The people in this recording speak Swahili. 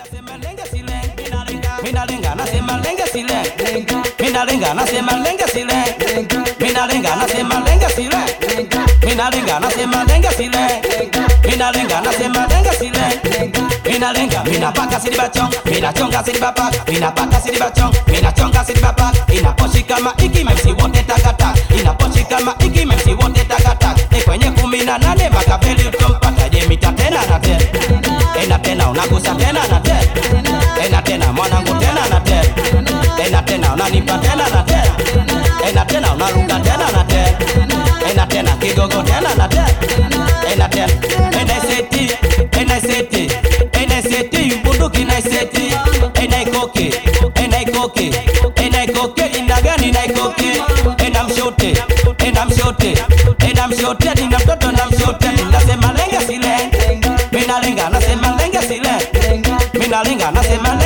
Nasema lenga sile, mina lenga nasema lenga sile, mina lenga nasema lenga sile, mina lenga nasema lenga sile, mina lenga nasema lenga sile, mina lenga nasema lenga sile, mina lenga mina paka siliba chong, mina chonga siliba pak, mina paka siliba chong, mina chonga siliba pak, inaposhika maiki msi wote takata, inaposhika maiki msi wote takata, kwenye 18 makabeli utompata je mita tena na tena. Ena tena unagusa tena na tena. Ena tena mwanangu tena na tena. Ena tena unanipa tena na tena. Ena tena unaruka tena na tena. Ena tena kigogo tena na tena. Ena tena NST NST NST bunduki na seti. Ena ikoke ena ikoke ena ikoke indagani na ikoke. Ena mshote ena mshote ena mshote ina mtoto na mshote nasema lenga sile. Mina lenga nasema lenga sile. Mina lenga nasema